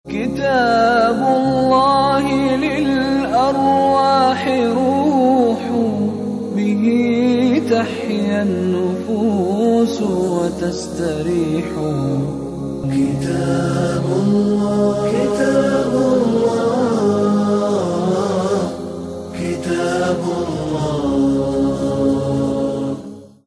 كتاب الله للأرواح روح، به تحيا النفوس وتستريح. كتاب الله كتاب الله كتاب الله.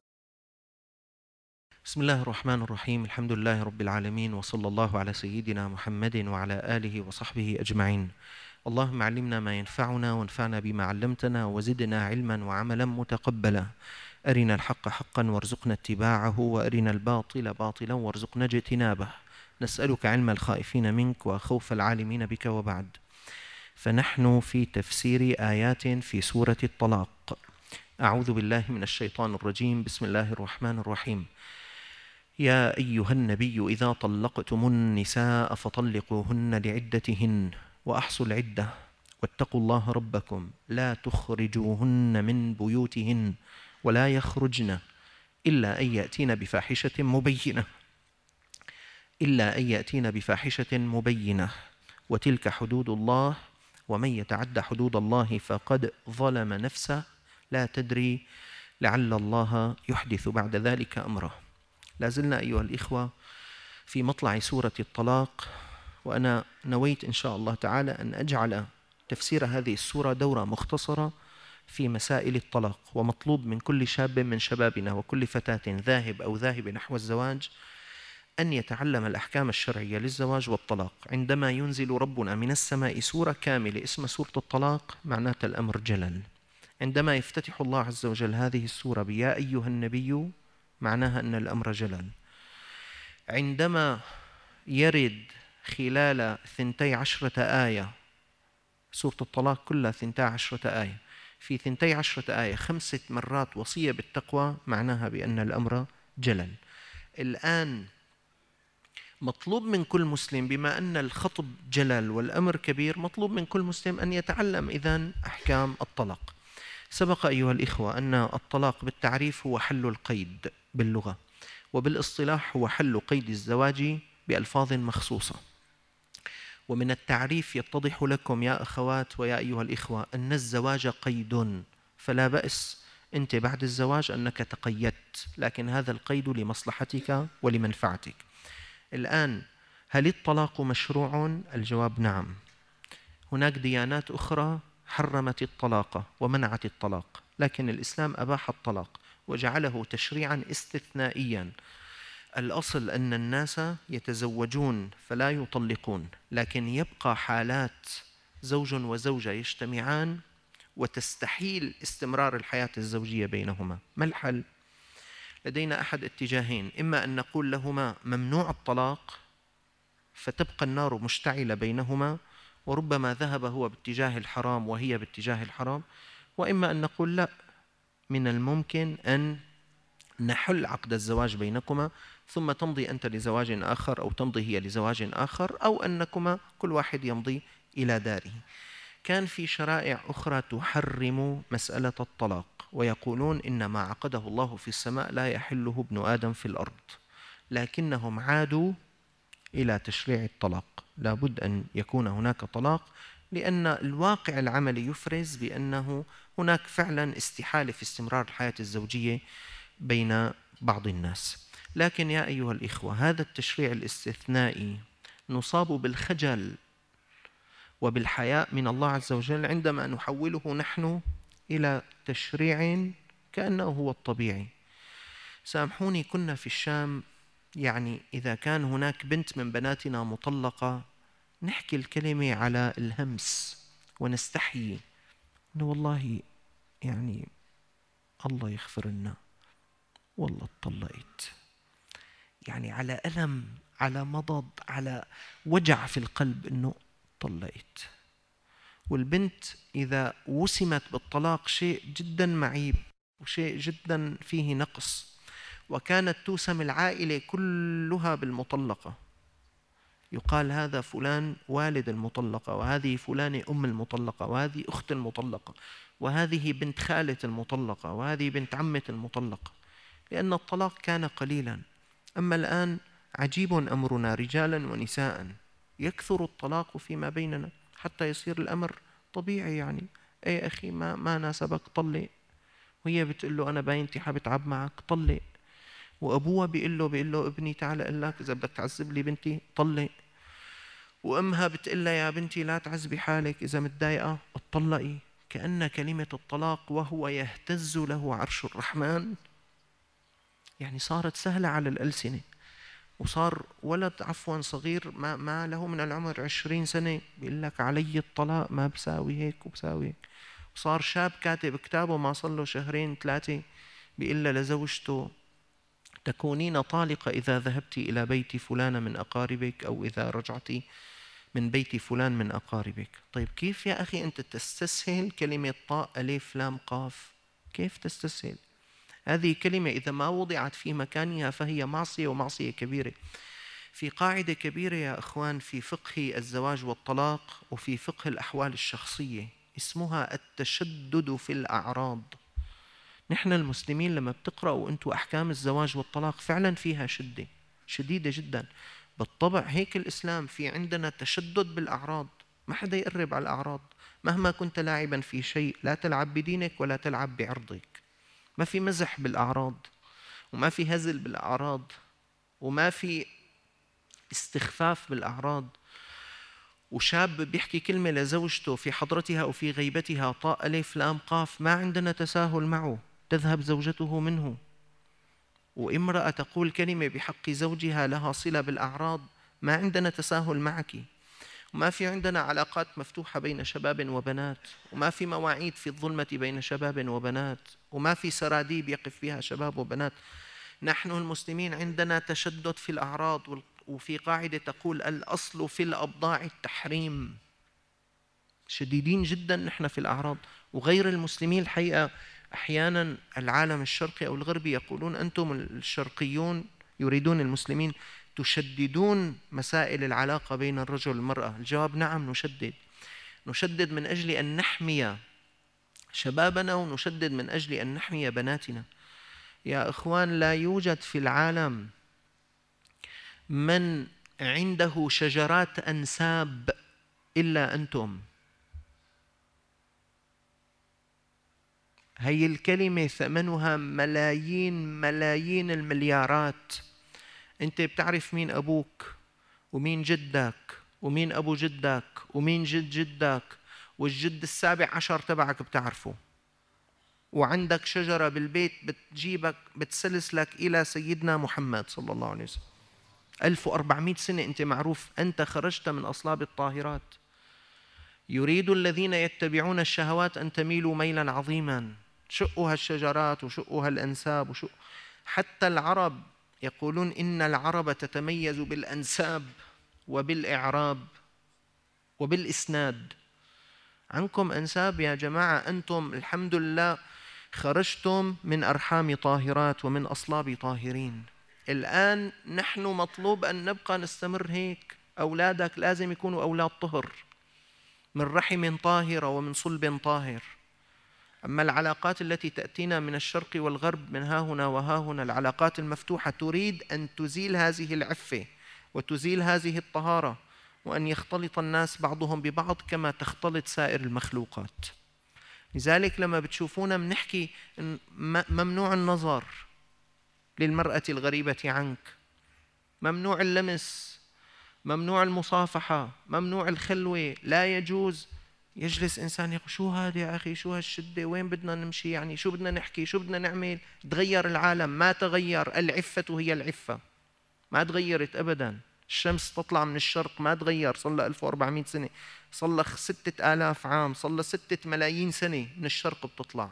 بسم الله الرحمن الرحيم. الحمد لله رب العالمين، وصلى الله على سيدنا محمد وعلى آله وصحبه أجمعين. اللهم علمنا ما ينفعنا وانفعنا بما علمتنا وزدنا علما وعملا متقبلا. أرنا الحق حقا وارزقنا اتباعه، وأرنا الباطل باطلا وارزقنا اجتنابه. نسألك علم الخائفين منك وخوف العالمين بك. وبعد، فنحن في تفسير آيات في سورة الطلاق. أعوذ بالله من الشيطان الرجيم. بسم الله الرحمن الرحيم. يا أيها النبي إذا طلقتم النساء فطلقوهن لعدتهن وأحصوا العدة واتقوا الله ربكم لا تخرجوهن من بيوتهن ولا يخرجن إلا أن يأتين بفاحشة مبينة وتلك حدود الله ومن يتعد حدود الله فقد ظلم نفسه لا تدري لعل الله يحدث بعد ذلك أمره. لازلنا أيها الإخوة في مطلع سورة الطلاق، وأنا نويت إن شاء الله تعالى أن أجعل تفسير هذه السورة دورة مختصرة في مسائل الطلاق. ومطلوب من كل شاب من شبابنا وكل فتاة ذاهب أو ذاهب نحو الزواج أن يتعلم الأحكام الشرعية للزواج والطلاق. عندما ينزل ربنا من السماء سورة كاملة اسمها سورة الطلاق معناته الأمر جلل. عندما يفتتح الله عز وجل هذه السورة بيا أيها النبي معناها أن الأمر جلل. عندما يرد خلال 12 آية، سورة الطلاق كلها 12 آية، في 12 آية 5 مرات وصية بالتقوى، معناها بأن الأمر جلل. الآن مطلوب من كل مسلم، بما أن الخطب جلل والأمر كبير، مطلوب من كل مسلم أن يتعلم إذن أحكام الطلاق. سبق أيها الإخوة أن الطلاق بالتعريف هو حل القيد باللغة، وبالاصطلاح هو حل قيد الزواج بألفاظ مخصوصة. ومن التعريف يتضح لكم يا أخوات ويا أيها الإخوة أن الزواج قيد، فلا بأس أنت بعد الزواج أنك تقيدت، لكن هذا القيد لمصلحتك ولمنفعتك. الآن، هل الطلاق مشروع؟ الجواب نعم. هناك ديانات أخرى حرمت الطلاق ومنعت الطلاق، لكن الإسلام أباح الطلاق وجعله تشريعا استثنائيا. الأصل أن الناس يتزوجون فلا يطلقون، لكن يبقى حالات زوج وزوجة يجتمعان وتستحيل استمرار الحياة الزوجية بينهما. ما الحل؟ لدينا أحد اتجاهين: إما أن نقول لهما ممنوع الطلاق فتبقى النار مشتعلة بينهما وربما ذهب هو باتجاه الحرام وهي باتجاه الحرام، وإما أن نقول لا، من الممكن أن نحل عقد الزواج بينكما ثم تمضي أنت لزواج آخر أو تمضي هي لزواج آخر، أو أنكما كل واحد يمضي إلى داره. كان في شرائع أخرى تحرم مسألة الطلاق ويقولون إن ما عقده الله في السماء لا يحله ابن آدم في الأرض، لكنهم عادوا إلى تشريع الطلاق. لابد أن يكون هناك طلاق، لأن الواقع العملي يفرز بأنه هناك فعلا استحالة في استمرار الحياة الزوجية بين بعض الناس. لكن يا أيها الإخوة، هذا التشريع الاستثنائي نصاب بالخجل وبالحياء من الله عز وجل عندما نحوله نحن إلى تشريع كأنه هو الطبيعي. سامحوني، كنا في الشام، يعني إذا كان هناك بنت من بناتنا مطلقة نحكي الكلمة على الهمس ونستحيي إنه والله يعني الله يغفر لنا، والله اتطلقت، يعني على ألم، على مضض، على وجع في القلب إنه طلقت. والبنت إذا وسمت بالطلاق شيء جدا معيب وشيء جدا فيه نقص، وكانت توسم العائلة كلها بالمطلقة. يقال هذا فلان والد المطلقة، وهذه فلانة أم المطلقة، وهذه أخت المطلقة، وهذه بنت خالة المطلقة، وهذه بنت عمة المطلقة، لأن الطلاق كان قليلا. أما الآن عجيب أمرنا رجالا ونساء، يكثر الطلاق فيما بيننا حتى يصير الأمر طبيعي. يعني أي أخي ما ناسبك طلق، وهي بتقول له أنا باينتي حبتعب معك طلق، وأبوها بيقول له ابني تعال أقول لك إذا بدك تعذب لي بنتي طلق، وأمها بتقول لها يا بنتي لا تعذبي حالك إذا متضايقة اتطلقي. كأن كلمة الطلاق وهو يهتز له عرش الرحمن يعني صارت سهلة على الألسنة. وصار ولد صغير ما له من العمر 20 سنة بيقول لك علي الطلاق، ما بساوي هيك وبساوي هيك. وصار شاب كاتب كتابه ما صار له 2-3 بيقول لزوجته تكونين طالقة إذا ذهبت إلى بيت فلان من أقاربك أو إذا رجعت من بيت فلان من أقاربك. طيب كيف يا أخي أنت تستسهل كلمة طاء ألف لام قاف؟ كيف تستسهل؟ هذه كلمة إذا ما وضعت في مكانها فهي معصية، ومعصية كبيرة. في قاعدة كبيرة يا أخوان في فقه الزواج والطلاق وفي فقه الأحوال الشخصية اسمها التشدد في الأعراض. نحن المسلمين لما بتقرأوا أنتوا أحكام الزواج والطلاق فعلا فيها شدة شديدة جدا. بالطبع هيك الإسلام في عندنا تشدد بالأعراض، ما حدا يقرب على الأعراض. مهما كنت لاعبا في شيء لا تلعب بدينك ولا تلعب بعرضك. ما في مزح بالأعراض، وما في هزل بالأعراض، وما في استخفاف بالأعراض. وشاب بيحكي كلمة لزوجته في حضرتها أو في غيبتها طاء ألف لام قاف، ما عندنا تساهل معه، تذهب زوجته منه. وامرأة تقول كلمة بحق زوجها لها صلة بالأعراض، ما عندنا تساهل معك. وما في عندنا علاقات مفتوحة بين شباب وبنات، وما في مواعيد في الظلمة بين شباب وبنات، وما في سراديب يقف فيها شباب وبنات. نحن المسلمين عندنا تشدد في الأعراض، وفي قاعدة تقول الأصل في الأبضاع التحريم. شديدين جدا نحن في الأعراض. وغير المسلمين الحقيقة أحيانا العالم الشرقي أو الغربي يقولون أنتم الشرقيون يريدون المسلمين تشددون مسائل العلاقة بين الرجل والمرأة. الجواب نعم، نشدد من أجل أن نحمي شبابنا، ونشدد من أجل أن نحمي بناتنا. يا إخوان لا يوجد في العالم من عنده شجرات أنساب إلا أنتم. هي الكلمة ثمنها ملايين المليارات. أنت بتعرف مين أبوك ومين جدك ومين أبو جدك ومين جد جدك، والجد ال17 تبعك بتعرفه. وعندك شجرة بالبيت بتجيبك بتسلسلك إلى سيدنا محمد صلى الله عليه وسلم. 1400 سنة أنت معروف، أنت خرجت من أصلاب الطاهرات. يريد الذين يتبعون الشهوات أن تميلوا ميلا عظيما. شقوا هالشجرات وشقوا هالأنساب حتى العرب يقولون إن العرب تتميز بالأنساب وبالإعراب وبالإسناد. عنكم أنساب يا جماعة، أنتم الحمد لله خرجتم من أرحام طاهرات ومن أصلاب طاهرين. الآن نحن مطلوب أن نبقى نستمر هيك. أولادك لازم يكونوا أولاد طهر من رحم طاهرة ومن صلب طاهر. أما العلاقات التي تأتينا من الشرق والغرب من ها هنا وها هنا، العلاقات المفتوحة تريد أن تزيل هذه العفة وتزيل هذه الطهارة، وأن يختلط الناس بعضهم ببعض كما تختلط سائر المخلوقات. لذلك لما بتشوفونا بنحكي ممنوع النظر للمرأة الغريبة عنك، ممنوع اللمس، ممنوع المصافحة، ممنوع الخلوة، لا يجوز. يجلس إنسان يقول شو هذا يا أخي، شو هالشدة، وين بدنا نمشي، يعني شو بدنا نحكي، شو بدنا نعمل. تغير العالم، ما تغير. العفة هي العفة، ما تغيرت أبدا. الشمس تطلع من الشرق ما تغير، صار لها 1400 سنة، صار لها 6000 عام، صار لها 6 ملايين سنة من الشرق بتطلع.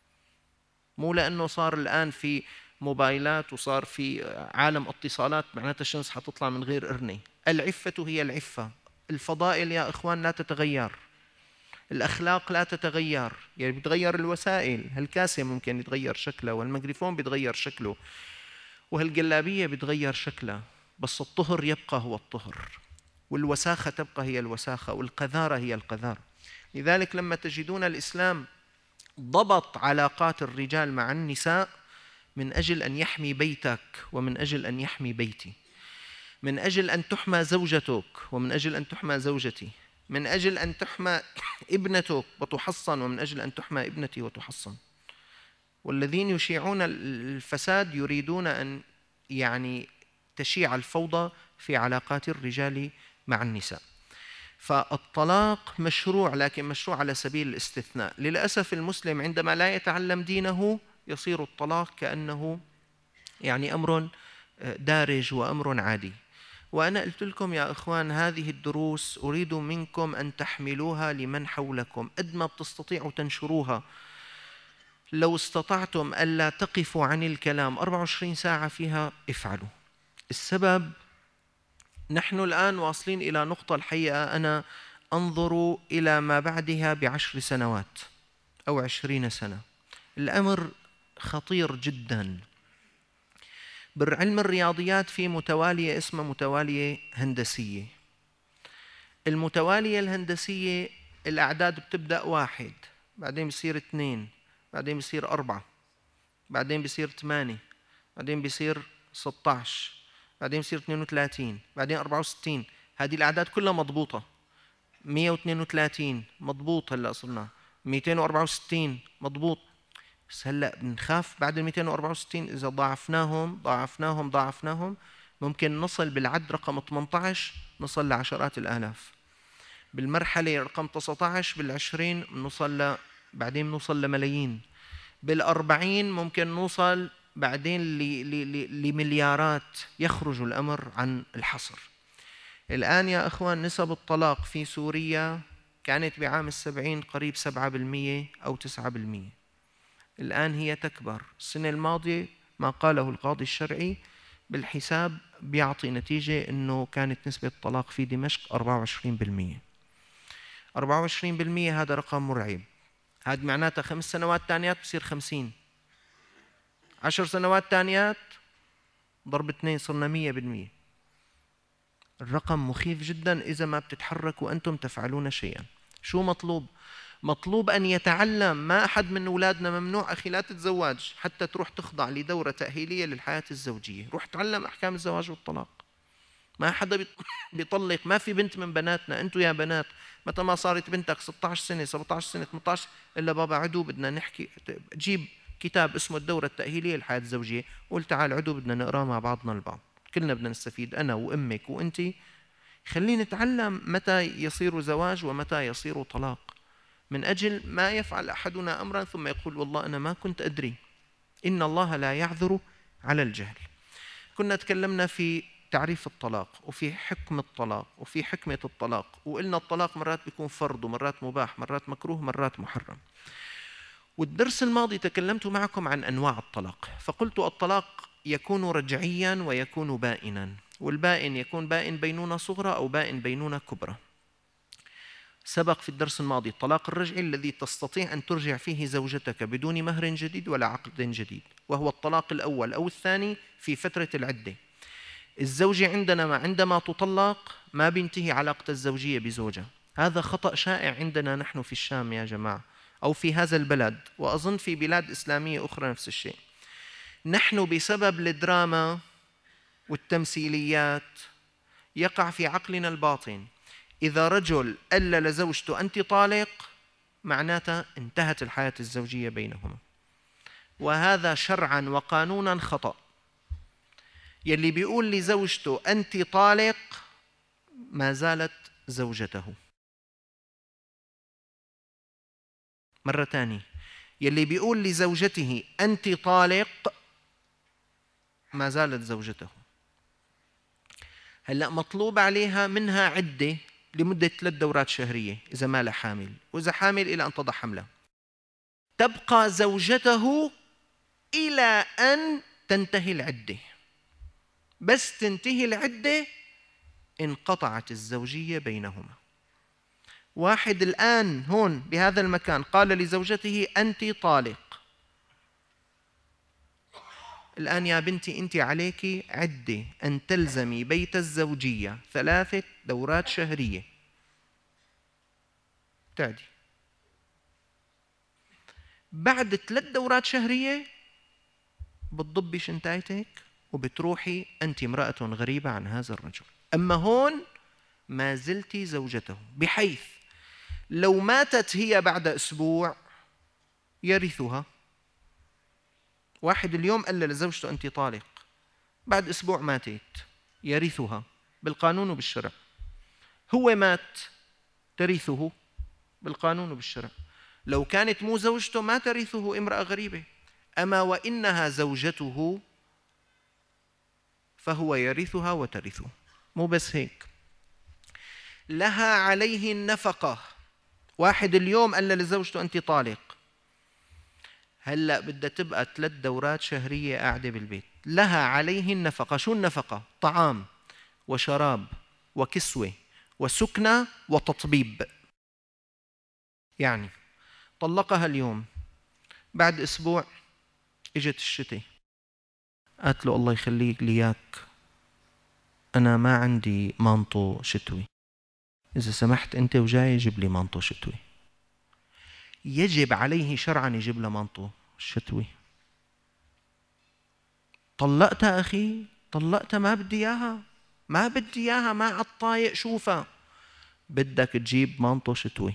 مو لأنه صار الآن في موبايلات وصار في عالم اتصالات معناتها الشمس حتطلع من غير إرنة. العفة هي العفة. الفضائل يا إخوان لا تتغير، الأخلاق لا تتغير. يعني بتغير الوسائل، هالكاسة ممكن يتغير شكلها، والميكروفون بيتغير شكله، وهالجلابية بيتغير شكلها، بس الطهر يبقى هو الطهر، والوساخة تبقى هي الوساخة، والقذارة هي القذارة. لذلك لما تجدون الإسلام ضبط علاقات الرجال مع النساء من أجل أن يحمي بيتك ومن أجل أن يحمي بيتي. من أجل أن تحمى زوجتك، ومن أجل أن تحمى زوجتي، من أجل أن تحمى ابنتك وتحصن، ومن أجل أن تحمى ابنتي وتحصن. والذين يشيعون الفساد يريدون أن يعني تشيع الفوضى في علاقات الرجال مع النساء. فالطلاق مشروع، لكن مشروع على سبيل الاستثناء. للأسف المسلم عندما لا يتعلم دينه يصير الطلاق كأنه يعني أمر دارج وأمر عادي. وأنا قلت لكم يا إخوان هذه الدروس أريد منكم أن تحملوها لمن حولكم قد ما بتستطيعوا تنشروها. لو استطعتم ألا تقفوا عن الكلام 24 ساعة فيها افعلوا. السبب نحن الآن واصلين إلى نقطة الحقيقة أنا أنظر إلى ما بعدها ب10 سنوات أو 20 سنة. الأمر خطير جدا. بعلم الرياضيات في متوالية اسمها متوالية هندسية. المتوالية الهندسية الأعداد بتبدأ 1، بعدين بصير 2، بعدين بصير 4، بعدين بصير 8، بعدين بصير 16، بعدين بصير 32، بعدين 64. هذه الأعداد كلها مضبوطة. 132 مضبوط، هلا صرنا 264 مضبوط. بس هلا بنخاف بعد ال 264 إذا ضاعفناهم ممكن نصل بالعد رقم 18 نصل لعشرات الآلاف. بالمرحلة رقم 19 بال20 بعدين بنوصل لملايين. بال40 ممكن نوصل بعدين لمليارات. يخرج الأمر عن الحصر. الآن يا أخوان نسب الطلاق في سوريا كانت بعام 70 قريب 7% أو 9%. الآن هي تكبر. السنة الماضية ما قاله القاضي الشرعي بالحساب بيعطي نتيجة أنه كانت نسبة الطلاق في دمشق 24%. 24% هذا رقم مرعب. هذا معناتها 5 سنوات تانيات بصير 50، 10 سنوات تانيات ضرب 2 صرنا 100%. الرقم مخيف جدا إذا ما بتتحرك وأنتم تفعلون شيئا. شو مطلوب؟ مطلوب أن يتعلم. ما أحد من أولادنا ممنوع أخي لا تتزوج حتى تروح تخضع لدورة تأهيلية للحياة الزوجية. روح تعلم أحكام الزواج والطلاق. ما حدا بيطلق. ما في بنت من بناتنا، أنتوا يا بنات متى ما صارت بنتك 16 سنة 17 سنة 18 إلا بابا عدو بدنا نحكي، جيب كتاب اسمه الدورة التأهيلية للحياة الزوجية، قول تعال عدو بدنا نقرأ مع بعضنا البعض، كلنا بدنا نستفيد، أنا وأمك وأنتي. خلينا نتعلم متى يصير زواج ومتى يصير طلاق، من أجل ما يفعل أحدنا أمرا ثم يقول والله أنا ما كنت أدري. إن الله لا يعذر على الجهل. كنا تكلمنا في تعريف الطلاق وفي حكم الطلاق وفي حكمة الطلاق، وقلنا الطلاق مرات بيكون فرض ومرات مباح، مرات مكروه، مرات محرم. والدرس الماضي تكلمت معكم عن أنواع الطلاق، فقلت الطلاق يكون رجعيا ويكون بائنا، والبائن يكون بائن بينونة صغرى أو بائن بينونة كبرى. سبق في الدرس الماضي الطلاق الرجعي الذي تستطيع أن ترجع فيه زوجتك بدون مهر جديد ولا عقد جديد، وهو الطلاق الأول أو الثاني في فترة العدة. الزوجة عندما تطلق ما بينتهي علاقة الزوجية بزوجها. هذا خطأ شائع عندنا نحن في الشام يا جماعة، أو في هذا البلد، وأظن في بلاد إسلامية أخرى نفس الشيء. نحن بسبب الدراما والتمثيليات يقع في عقلنا الباطن إذا رجل قال لزوجته أنت طالق معناتها انتهت الحياة الزوجية بينهما، وهذا شرعا وقانونا خطأ. يلي بيقول لزوجته أنت طالق ما زالت زوجته. مرة تانية، يلي بيقول لزوجته أنت طالق ما زالت زوجته. هلأ مطلوب عليها منها عدة لمدة 3 دورات شهرية إذا ما لها حامل، وإذا حامل إلى أن تضع حملها. تبقى زوجته إلى أن تنتهي العدة. بس تنتهي العدة انقطعت الزوجية بينهما. واحد الآن هون بهذا المكان قال لزوجته أنت طالق، الآن يا بنتي أنت عليك عدة أن تلزمي بيت الزوجية 3 دورات شهرية. تعدي بعد 3 دورات شهرية بتضبي شنطتك وبتروحي أنت امرأة غريبة عن هذا الرجل. أما هون ما زلت زوجته، بحيث لو ماتت هي بعد أسبوع يرثها. واحد اليوم قال لزوجته أنت طالق، بعد أسبوع ماتت، يرثها بالقانون وبالشرع. هو مات، ترثه بالقانون وبالشرع. لو كانت مو زوجته ما ترثه امرأة غريبة. أما وإنها زوجته فهو يرثها وترثه. مو بس هيك، لها عليه النفقة. واحد اليوم قال لزوجته أنت طالق، هلأ بدها تبقى 3 دورات شهرية قاعدة بالبيت، لها عليه النفقة. شو النفقة؟ طعام وشراب وكسوة وسكنة وتطبيب. يعني طلقها اليوم، بعد أسبوع إجت الشتاء، قالت له الله يخليك لي إياك أنا ما عندي مانطو شتوي، إذا سمحت أنت وجاي جيب لي مانطو شتوي. يجب عليه شرعا يجيب له مانطو شتوي. طلقتها أخي، طلقتها، ما بدي إياها، ما بدي إياها، ما عالطايق شوفها، بدك تجيب مانطو شتوي.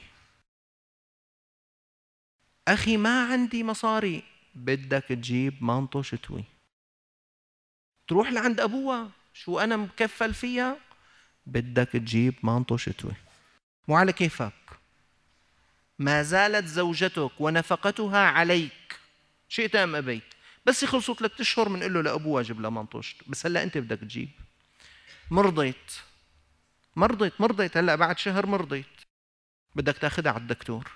أخي ما عندي مصاري، بدك تجيب مانطو شتوي. تروح لعند أبوها، شو أنا مكفل فيها، بدك تجيب مانطو شتوي. مو على كيفك، ما زالت زوجتك ونفقتها عليك شئت أم أبيت. بس يخلصوا 3 أشهر بنقول له لأبوها جيب لها مانطو شتوي، بس هلا أنت بدك تجيب. مرضيت هلا بعد شهر مرضيت، بدك تاخذها على الدكتور.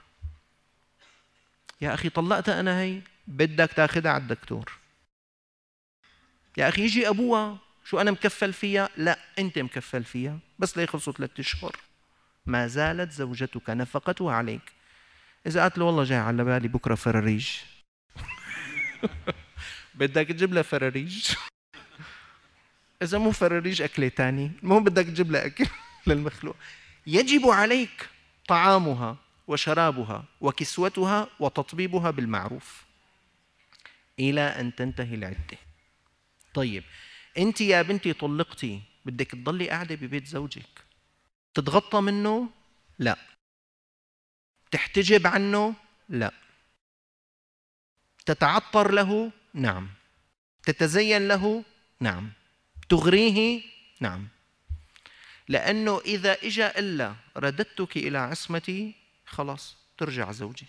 يا أخي طلقتها أنا هي، بدك تاخذها على الدكتور. يا أخي يجي أبوها، شو أنا مكفل فيها؟ لا أنت مكفل فيها، بس ليخلصوا 3 أشهر. ما زالت زوجتك نفقتها عليك. إذا قالت له والله جاي على بالي بكرة فراريج بدك تجيب لها فراريج. إذا مو فراريج أكلة تاني، المهم بدك تجيب لها أكل للمخلوق. يجب عليك طعامها وشرابها وكسوتها وتطبيبها بالمعروف إلى أن تنتهي العدة. طيب أنت يا بنتي طلقتي، بدك تضلي قاعدة ببيت زوجك، تتغطى منه؟ لا. تحتجب عنه؟ لا. تتعطر له؟ نعم. تتزين له؟ نعم. تغريه؟ نعم. لأنه إذا إجا إلا رددتك إلى عصمتي خلاص ترجع زوجي.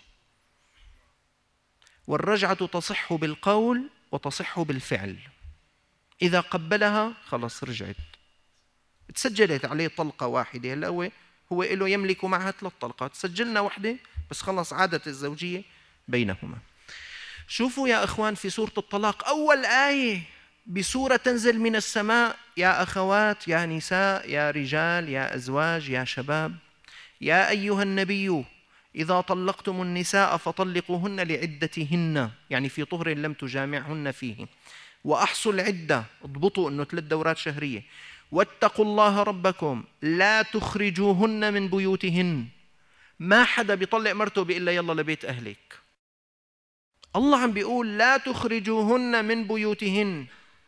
والرجعة تصح بالقول وتصح بالفعل. إذا قبلها خلاص رجعت، تسجلت عليه طلقة واحدة. هلا هو له يملك معها 3 طلقات، سجلنا واحدة بس خلاص عادت الزوجية بينهما. شوفوا يا أخوان في سورة الطلاق أول آية بسورة تنزل من السماء، يا أخوات يا نساء يا رجال يا أزواج يا شباب، يا أيها النبي إذا طلقتم النساء فطلقوهن لعدتهن، يعني في طهر لم تجامعهن فيه، وأحصوا العدة، اضبطوا أنه 3 دورات شهرية، واتقوا الله ربكم لا تخرجوهن من بيوتهن. ما حدا بيطلق مرته بيقول لها يلا لبيت أهلك. الله عم بيقول لا تخرجوهن من بيوتهن.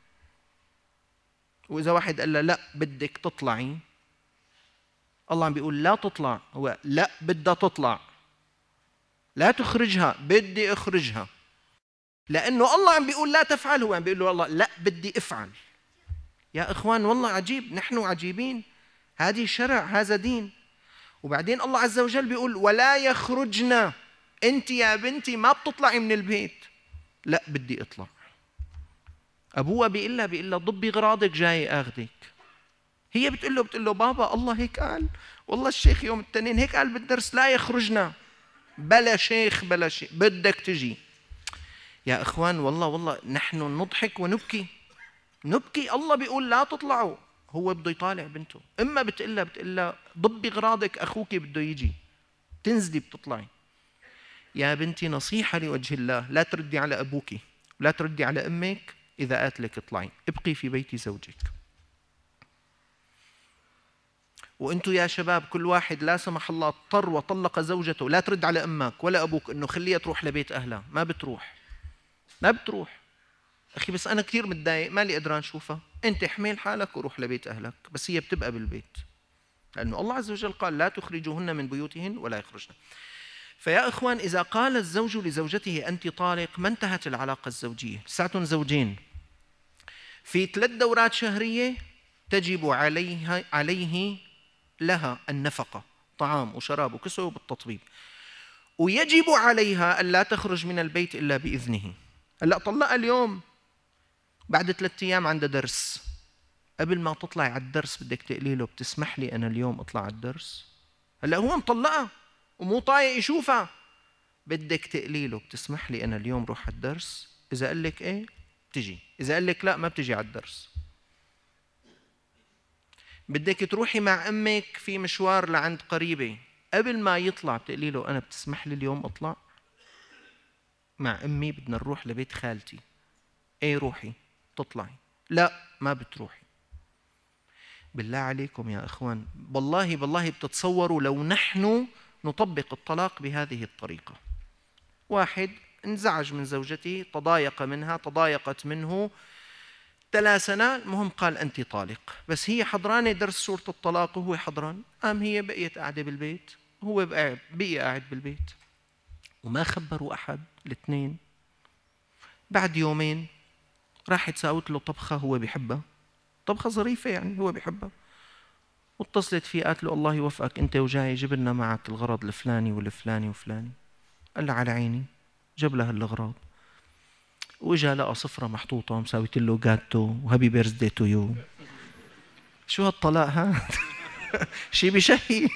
وإذا واحد قال لها لا بدك تطلعي، الله عم بيقول لا تطلع، هو لا بدها تطلع، لا تخرجها، بدي اخرجها. لأنه الله عم بيقول لا تفعل، هو عم بيقول له والله لا بدي افعل. يا إخوان والله عجيب، نحن عجيبين، هذه شرع، هذا دين. وبعدين الله عز وجل بيقول ولا يخرجنا، أنت يا بنتي ما بتطلعي من البيت. لا بدي اطلع. أبوها بيقول لها ضبي غراضك جاي أخذك. هي بتقول له بابا الله هيك قال، والله الشيخ يوم التنين هيك قال بالدرس لا يخرجنا. بلا شيخ بلا شيء، بدك تجي. يا إخوان والله نحن نضحك ونبكي. الله بيقول لا تطلعوا، هو بده يطالع بنته. إما بتقول لها ضبي غراضك أخوك بده يجي، تنزلي بتطلعي. يا بنتي نصيحة لوجه الله، لا تردي على أبوك ولا تردي على أمك إذا قالت لك اطلعي، ابقي في بيت زوجك. وأنتوا يا شباب كل واحد لا سمح الله اضطر وطلق زوجته، لا ترد على أمك ولا أبوك إنه خليها تروح لبيت أهلها. ما بتروح. أخي بس أنا كثير متضايق مالي قدران شوفها، أنت احمل حالك وروح لبيت أهلك. بس هي بتبقى بالبيت، لأنه الله عز وجل قال لا تخرجوهن من بيوتهن ولا يخرجن. فيا إخوان، إذا قال الزوج لزوجته أنت طالق ما انتهت العلاقة الزوجية. لساتهم زوجين في 3 دورات شهرية تجب عليه لها النفقة، طعام وشراب وكسوة وبالتطبيب، ويجب عليها أن لا تخرج من البيت إلا بإذنه. هلأ طلقها اليوم، بعد 3 أيام عندها درس، قبل ما تطلعي على الدرس بدك تقولي له بتسمح لي أنا اليوم أطلع على الدرس؟ هلأ هو مطلقها ومو طايق يشوفها، بدك تقولي له بتسمح لي أنا اليوم روح على الدرس؟ إذا قال لك إيه بتجي، إذا قال لك لا ما بتجي على الدرس. بدك تروحي مع أمك في مشوار لعند قريبة، قبل ما يطلع بتقولي له أنا بتسمح لي اليوم أطلع مع أمي، بدنا نروح لبيت خالتي. إيه روحي تطلعي؟ لا ما بتروحي. بالله عليكم يا إخوان، بالله بتتصوروا لو نحن نطبق الطلاق بهذه الطريقة؟ واحد انزعج من زوجته، تضايق منها، تضايقت منه، تلاسنا، المهم قال أنت طالق، بس هي حضرانة درس سورة الطلاق وهو حضران، هي بقيت قاعدة بالبيت، هو بقي قاعد بالبيت، وما خبروا أحد الاثنين. بعد يومين راحت ساوت له طبخة هو بيحبها، طبخة ظريفة يعني هو بيحبها، واتصلت فيه قالت له الله يوفقك أنت وجاي جيب لنا معك الغرض الفلاني والفلاني وفلاني. قال لها على عيني، جاب لها الأغراض، وإجا لقى صفرة محطوطة مساويت له جاتو وهابي بيرثدي تو يو. شو هالطلاق ها؟ شي بشهي.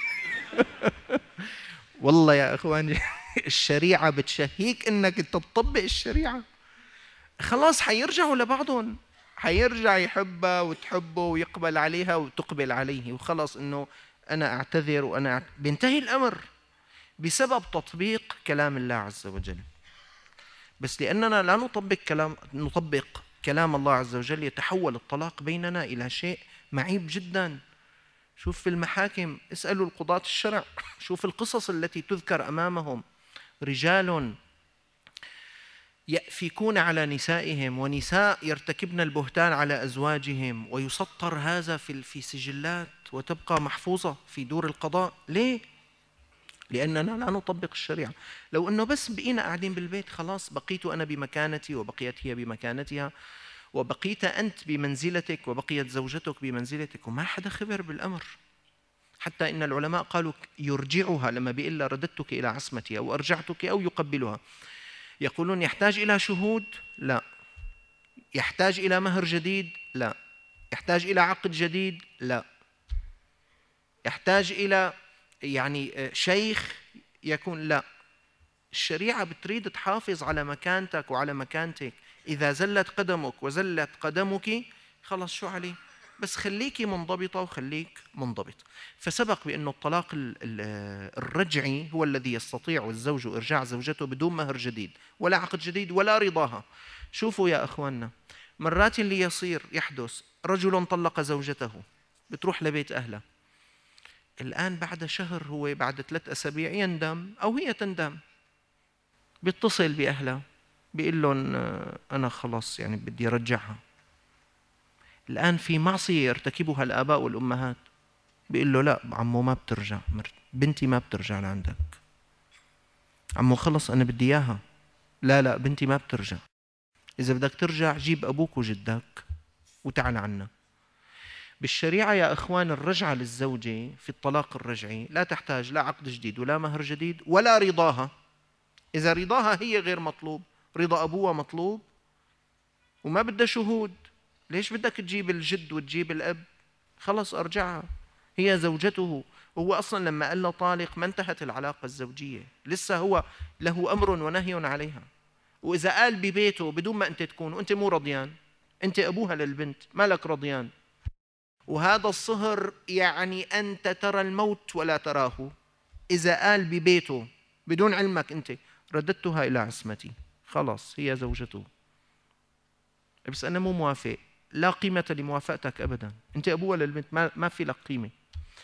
والله يا إخواني الشريعة بتشهيك إنك تطبق الشريعة. خلاص حيرجعوا لبعضهم، حيرجع يحبها وتحبه ويقبل عليها وتقبل عليه، وخلص إنه أنا أعتذر وأنا بينتهي الأمر بسبب تطبيق كلام الله عز وجل. بس لأننا لا نطبق كلام الله عز وجل يتحول الطلاق بيننا إلى شيء معيب جدا. شوف في المحاكم، اسألوا القضاة الشرع، شوف القصص التي تذكر أمامهم، رجال يأفكون على نسائهم ونساء يرتكبن البهتان على أزواجهم، ويسطر هذا في سجلات وتبقى محفوظة في دور القضاء. ليه؟ لأننا لا نطبق الشريعة. لو أنه بس بقينا قاعدين بالبيت خلاص، بقيت أنا بمكانتي وبقيت هي بمكانتها، وبقيت أنت بمنزلتك وبقيت زوجتك بمنزلتك، وما حدا خبر بالأمر. حتى إن العلماء قالوا يرجعها لما بيقول رددتك إلى عصمتي أو أرجعتك أو يقبلها، يقولون يحتاج إلى شهود؟ لا. يحتاج إلى مهر جديد؟ لا. يحتاج إلى عقد جديد؟ لا. يحتاج إلى يعني شيخ يكون؟ لا. الشريعة بتريد تحافظ على مكانتك وعلى مكانتك. إذا زلت قدمك وزلت قدمك خلاص شو عليه؟ بس خليكي منضبطة وخليك منضبط. فسبق بأنه الطلاق الرجعي هو الذي يستطيع الزوج إرجاع زوجته بدون مهر جديد ولا عقد جديد ولا رضاها. شوفوا يا أخواننا، مرات اللي يحدث رجل طلق زوجته، بتروح لبيت أهله، الآن بعد شهر هو بعد 3 أسابيع يندم أو هي تندم، بيتصل بأهله بيقول لهم أنا خلاص يعني بدي أرجعها. الآن في معصية يرتكبها الآباء والأمهات، بيقول له لا عمو ما بترجع، بنتي ما بترجع لعندك. عمو خلص أنا بدي إياها. لا بنتي ما بترجع. إذا بدك ترجع جيب أبوك وجدك وتعال عنا. بالشريعة يا إخوان الرجعة للزوجة في الطلاق الرجعي لا تحتاج لا عقد جديد ولا مهر جديد ولا رضاها. إذا رضاها هي غير مطلوب، رضا أبوها مطلوب وما بدها شهود. ليش بدك تجيب الجد وتجيب الأب؟ خلص أرجعها، هي زوجته. هو أصلا لما قال له طالق ما انتهت العلاقة الزوجية، لسه هو له أمر ونهي عليها. وإذا قال ببيته بدون ما أنت تكون وأنت مو رضيان، أنت أبوها للبنت ما لك رضيان، وهذا الصهر يعني أنت ترى الموت ولا تراه. إذا قال ببيته بدون علمك أنت رددتها إلى عصمتي، خلاص هي زوجته. بس أنا مو موافق، لا قيمة لموافقتك أبدا، أنت أبوها للبنت ما في لك قيمة.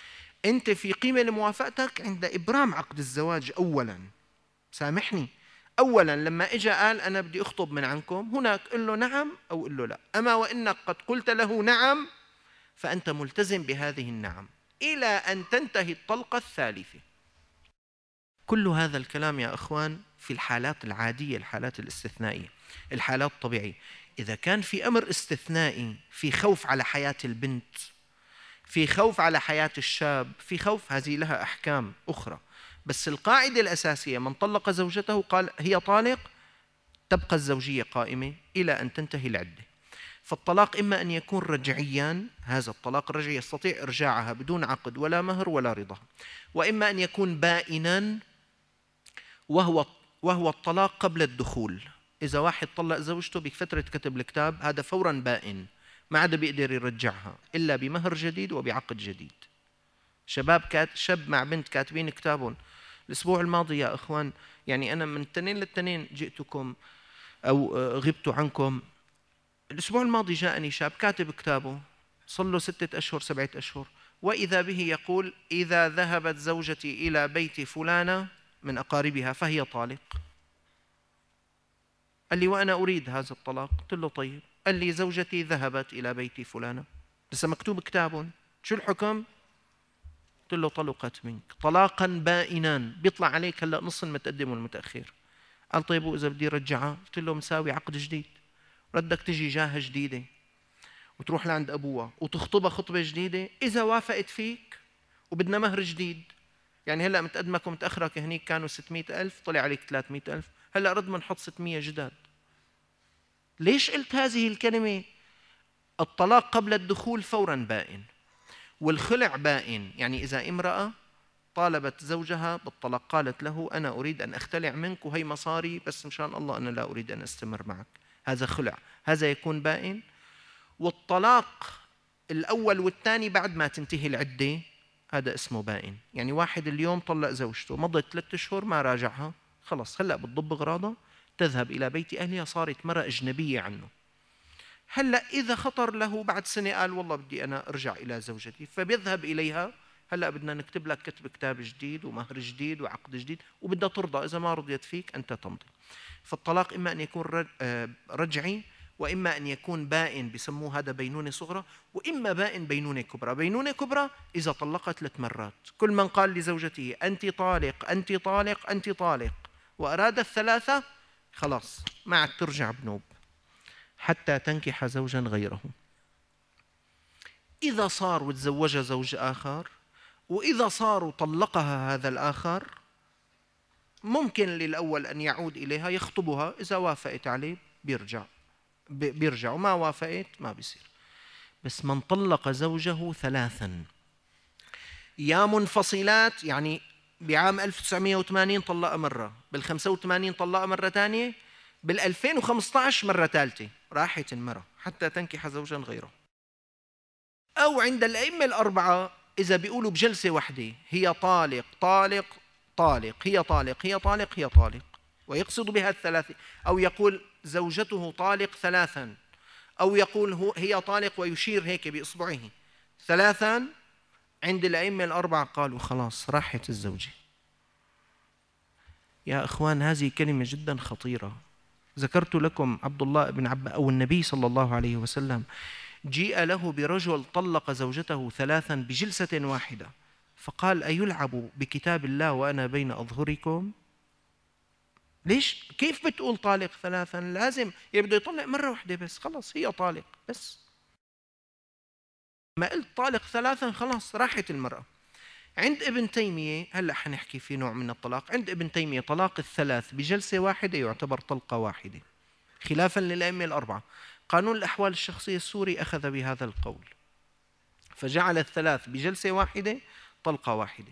أنت في قيمة لموافقتك عند إبرام عقد الزواج أولا، سامحني، أولا لما إجا قال أنا بدي أخطب من عنكم، هناك قل له نعم أو قل له لا. أما وإنك قد قلت له نعم فأنت ملتزم بهذه النعم إلى أن تنتهي الطلقة الثالثة. كل هذا الكلام يا أخوان في الحالات العادية، الحالات الاستثنائية، الحالات الطبيعية. إذا كان في أمر استثنائي، في خوف على حياة البنت، في خوف على حياة الشاب، في خوف، هذه لها أحكام أخرى. بس القاعدة الأساسية من طلق زوجته قال هي طالق، تبقى الزوجية قائمة إلى أن تنتهي العدة. فالطلاق إما أن يكون رجعيا، هذا الطلاق الرجعي يستطيع إرجاعها بدون عقد ولا مهر ولا رضا، وإما أن يكون بائنا وهو الطلاق قبل الدخول. إذا واحد طلق زوجته بفترة كتب الكتاب هذا فورا بائن، ما عاد بيقدر يرجعها إلا بمهر جديد وبعقد جديد. شاب مع بنت كاتبين كتابهم الأسبوع الماضي يا أخوان، يعني أنا من التنين للتنين جئتكم أو غبت عنكم. الأسبوع الماضي جاءني شاب كاتب كتابه صار له 6 أشهر 7 أشهر، وإذا به يقول إذا ذهبت زوجتي إلى بيت فلانة من أقاربها فهي طالق. قال لي وأنا أريد هذا الطلاق. قلت له طيب. قال لي زوجتي ذهبت إلى بيت فلانة، لسه مكتوب كتابهم، شو الحكم؟ قلت له طلقت منك طلاقا بائنا، بيطلع عليك هلا نص المتقدم والمتأخر. قال طيب وإذا بدي رجعها؟ قلت له مساوي عقد جديد، بدك تجي جاهة جديدة وتروح لعند أبوها وتخطبها خطبة جديدة. إذا وافقت فيك وبدنا مهر جديد، يعني هلا متقدمك ومتأخرك هنيك كانوا 600,000 طلع عليك 300,000، هلا رد بنحط 600 جداد. ليش قلت هذه الكلمة؟ الطلاق قبل الدخول فورا بائن، والخلع بائن. يعني إذا امرأة طالبت زوجها بالطلاق قالت له أنا أريد أن أختلع منك وهي مصاري بس مشان الله أنا لا أريد أن أستمر معك، هذا خلع، هذا يكون بائن. والطلاق الأول والثاني بعد ما تنتهي العدة هذا اسمه بائن. يعني واحد اليوم طلق زوجته مضت 3 أشهر ما راجعها، خلص هلأ بتضب غراضها تذهب إلى بيت أهلها، صارت مرأة أجنبية عنه. هلأ إذا خطر له بعد سنة قال والله بدي أنا أرجع إلى زوجتي، فبيذهب إليها، هلأ بدنا نكتب لك كتاب جديد ومهر جديد وعقد جديد وبدها ترضى، إذا ما رضيت فيك أنت تمضي. فالطلاق إما أن يكون رجعي، وإما أن يكون بائن بسموه هذا بينونة صغرى، وإما بائن بينونة كبرى. بينونة كبرى إذا طلقت 3 مرات، كل من قال لزوجته أنت طالق أنت طالق أنت طالق وأراد الثلاثة خلاص ما عاد ترجع بنوب حتى تنكح زوجا غيره. إذا صار وتزوج زوج آخر، وإذا صار وطلقها هذا الآخر، ممكن للأول أن يعود إليها يخطبها، إذا وافقت عليه بيرجع وما وافقت ما بيصير. بس من طلق زوجه 3 يا منفصلات، يعني بعام 1980 طلق مرة، بال85 طلق مرة ثانية، بال2015 مرة ثالثة، راحت المرة حتى تنكح زوجا غيره. أو عند الأئمة الأربعة إذا بيقولوا بجلسة واحدة هي طالق طالق طالق، هي طالق هي طالق هي طالق، ويقصد بها الثلاثة، أو يقول زوجته طالق 3، أو يقول هي طالق ويشير هيك بإصبعه 3، عند الأئمة الأربعة قالوا خلاص راحت الزوجة. يا أخوان هذه كلمة جدا خطيرة. ذكرت لكم عبد الله بن عباس أو النبي صلى الله عليه وسلم جيء له برجل طلق زوجته 3 بجلسة واحدة، فقال أيلعب بكتاب الله وأنا بين أظهركم؟ ليش؟ كيف بتقول طالق 3؟ لازم يبدأ يطلق مرة واحدة بس، خلاص هي طالق بس. ما قلت طالق 3 خلاص راحت المرأة. عند ابن تيمية، هلأ حنحكي في نوع من الطلاق، عند ابن تيمية طلاق ال3 بجلسة واحدة يعتبر طلقة واحدة، خلافا للأئمة الأربعة. قانون الأحوال الشخصية السوري أخذ بهذا القول، فجعل ال3 بجلسة واحدة طلقة واحدة.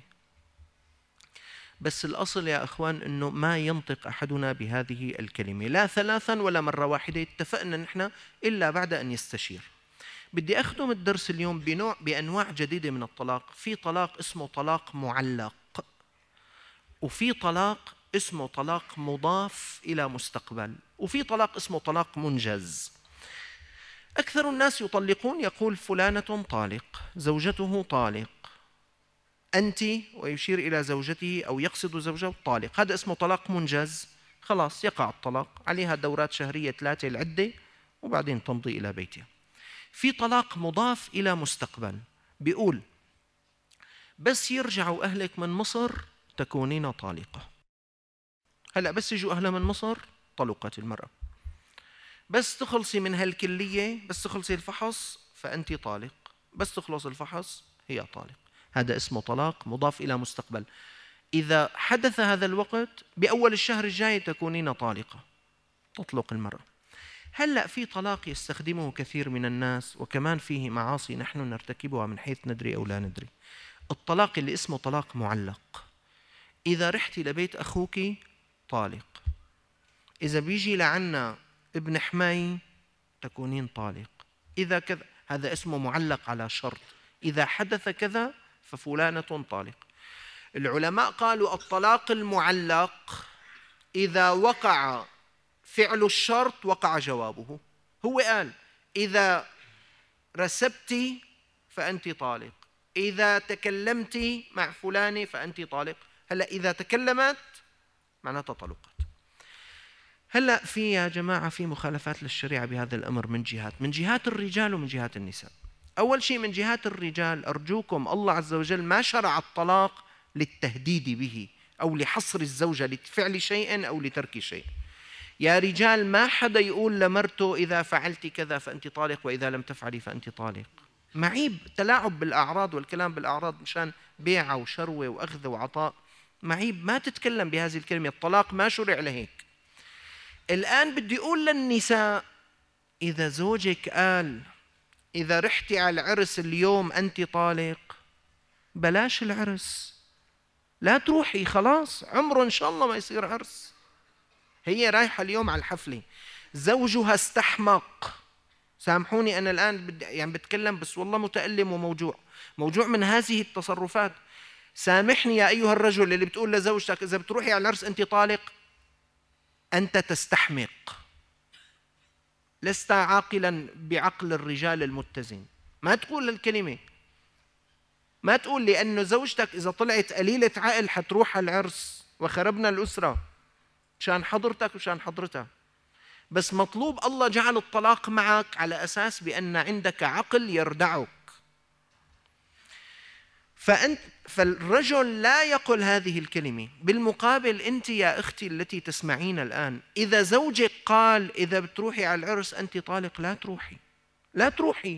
بس الأصل يا أخوان أنه ما ينطق أحدنا بهذه الكلمة، لا 3 ولا مرة واحدة، اتفقنا نحن إلا بعد أن يستشير. بدي أخدم الدرس اليوم بأنواع جديدة من الطلاق. في طلاق اسمه طلاق معلق، وفي طلاق اسمه طلاق مضاف إلى مستقبل، وفي طلاق اسمه طلاق منجز. أكثر الناس يطلقون يقول فلانة طالق، زوجته طالق، أنت ويشير إلى زوجته أو يقصد زوجه طالق، هذا اسمه طلاق منجز. خلاص يقع الطلاق، عليها دورات شهرية 3 العدة وبعدين تمضي إلى بيتها. في طلاق مضاف إلى مستقبل، بيقول بس يرجعوا أهلك من مصر تكونين طالقة. هلأ بس يجوا أهلها من مصر طلقت المرأة، بس تخلصي من هالكلية، بس تخلصي الفحص فأنت طالق، بس تخلص الفحص هي طالق. هذا اسمه طلاق مضاف إلى مستقبل. إذا حدث هذا الوقت بأول الشهر الجاي تكونين طالقة، تطلق المرأة. هلأ في طلاق يستخدمه كثير من الناس، وكمان فيه معاصي نحن نرتكبها من حيث ندري أو لا ندري. الطلاق اللي اسمه طلاق معلق. إذا رحتي لبيت أخوك طالق، إذا بيجي لعنا ابن حماي تكونين طالق، إذا كذا، هذا اسمه معلق على شرط. إذا حدث كذا ففلانة طالق. العلماء قالوا الطلاق المعلق إذا وقع فعل الشرط وقع جوابه. هو قال إذا رسبت فأنت طالق، إذا تكلمت مع فلانة فأنت طالق. هلأ إذا تكلمت معناتها طلقت. هلأ في يا جماعة في مخالفات للشريعة بهذا الأمر من جهات الرجال ومن جهات النساء. أول شيء من جهات الرجال، أرجوكم الله عز وجل ما شرع الطلاق للتهديد به أو لحصر الزوجة لفعل شيء أو لترك شيء. يا رجال ما حدا يقول لمرته إذا فعلت كذا فأنت طالق وإذا لم تفعلي فأنت طالق. معيب تلاعب بالأعراض والكلام بالأعراض مشان بيعة وشروة وأخذ وعطاء. معيب ما تتكلم بهذه الكلمة. الطلاق ما شرع لهيك. الآن بدي أقول للنساء إذا زوجك قال إذا رحتي على العرس اليوم أنت طالق، بلاش العرس، لا تروحي، خلاص عمره إن شاء الله ما يصير عرس. هي رايحة اليوم على الحفلة، زوجها استحمق. سامحوني أنا الآن يعني بتكلم بس والله متألم وموجوع من هذه التصرفات. سامحني يا أيها الرجل اللي بتقول لزوجتك إذا بتروحي على العرس أنت طالق، أنت تستحمق، لست عاقلا بعقل الرجال المتزن. ما تقول الكلمة، ما تقول لأنه زوجتك إذا طلعت قليلة عقل حتروح على العرس وخربنا الأسرة شان حضرتك وشان حضرتها. بس مطلوب الله جعل الطلاق معك على أساس بأن عندك عقل يردعك. فالرجل لا يقول هذه الكلمة. بالمقابل أنت يا أختي التي تسمعين الآن، إذا زوجك قال إذا بتروحي على العرس أنت طالق، لا تروحي، لا تروحي.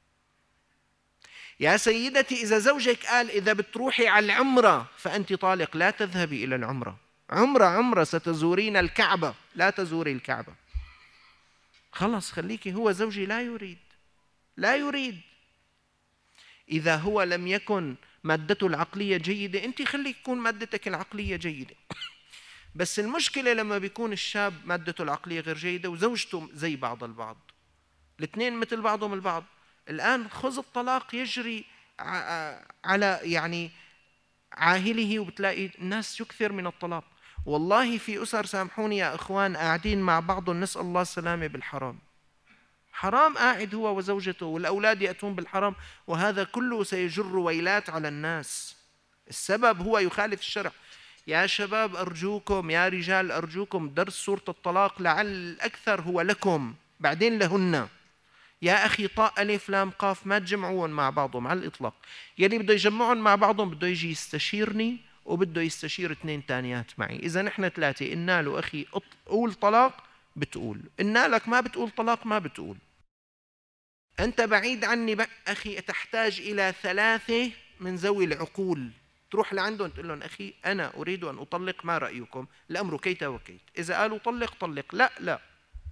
يا سيدتي إذا زوجك قال إذا بتروحي على العمرة فأنت طالق، لا تذهبي إلى العمرة. عمرة ستزورين الكعبة، لا تزوري الكعبة. خلص خليكي، هو زوجي لا يريد. إذا هو لم يكن مادته العقلية جيدة، أنت خليك يكون مادتك العقلية جيدة. بس المشكلة لما بيكون الشاب مادته العقلية غير جيدة وزوجته زي بعض البعض، الاثنين مثل بعضهم البعض. الآن خذ الطلاق يجري على يعني عاهله، وبتلاقي الناس يكثر من الطلاق. والله في أسر، سامحوني يا إخوان، قاعدين مع بعضهم نسأل الله السلامة بالحرام. حرام قاعد هو وزوجته والأولاد يأتون بالحرام، وهذا كله سيجر ويلات على الناس. السبب هو يخالف الشرع. يا شباب أرجوكم، يا رجال أرجوكم، درس سورة الطلاق لعل الأكثر هو لكم بعدين لهن. يا أخي طاء ألف لام قاف ما تجمعون مع بعضهم على الإطلاق. يلي بده يجمعون مع بعضهم بده يجي يستشيرني وبده يستشير 2 تانيات معي. إذا نحن 3 قلنا له أخي قول طلاق بتقول، قلنا لك ما بتقول طلاق ما بتقول. أنت بعيد عني أخي، تحتاج إلى 3 من ذوي العقول تروح لعندهم تقول لهم أخي أنا أريد أن أطلق، ما رأيكم؟ الأمر كيت وكيت. إذا قالوا طلق طلق، لا،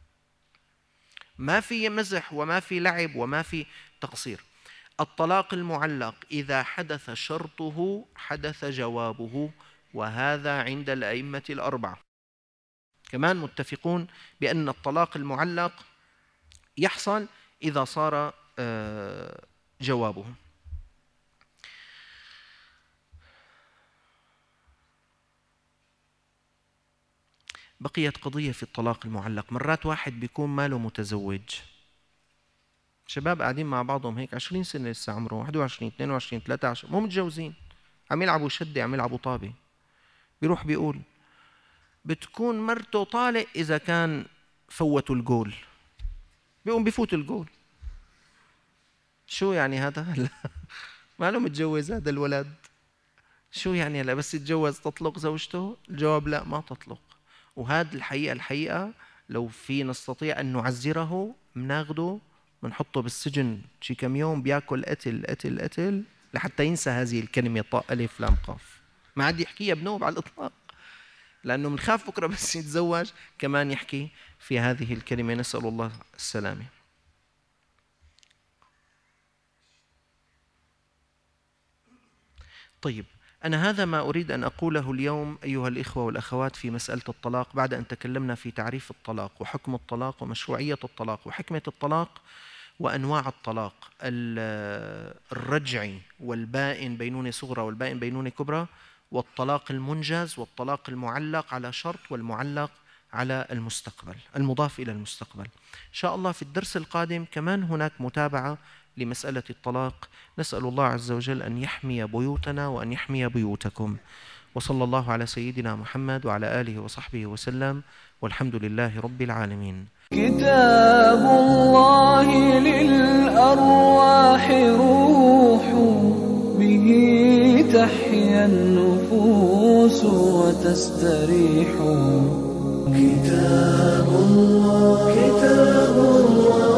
ما في مزح وما في لعب وما في تقصير. الطلاق المعلق إذا حدث شرطه حدث جوابه، وهذا عند الأئمة ال4 كمان متفقون بأن الطلاق المعلق يحصل إذا صار جوابه. بقيت قضية في الطلاق المعلق. مرات واحد بيكون ماله متزوج، شباب قاعدين مع بعضهم هيك 20 سنة لسه عمره 21 22 13 مو متجوزين، عم يلعبوا شدة، عم يلعبوا طابة. بيروح بيقول بتكون مرته طالق إذا كان فوتوا الجول، بيقوم بيفوت الجول. شو يعني هذا؟ ما له متجوز هذا الولد، شو يعني هلا بس يتجوز تطلق زوجته؟ الجواب لا، ما تطلق. وهذا الحقيقة لو في نستطيع أن نعزره بناخده بنحطه بالسجن شي كم يوم، بياكل قتل قتل قتل لحتى ينسى هذه الكلمة طاء ألف لام قاف، ما عاد يحكيها بنوب على الإطلاق، لأنه منخاف بكرة بس يتزوج كمان يحكي في هذه الكلمة، نسأل الله السلامة. طيب، أنا هذا ما أريد أن أقوله اليوم أيها الإخوة والأخوات في مسألة الطلاق، بعد أن تكلمنا في تعريف الطلاق وحكم الطلاق ومشروعية الطلاق وحكمة الطلاق وأنواع الطلاق الرجعي والبائن بينونة صغرى والبائن بينونة كبرى، والطلاق المنجز والطلاق المعلق على شرط والمعلق على المستقبل المضاف إلى المستقبل. إن شاء الله في الدرس القادم كمان هناك متابعة لمسألة الطلاق. نسأل الله عز وجل أن يحمي بيوتنا وأن يحمي بيوتكم، وصلى الله على سيدنا محمد وعلى آله وصحبه وسلم، والحمد لله رب العالمين. كتاب الله للأرواح روح، به تحيا النفوس وتستريح. كتاب الله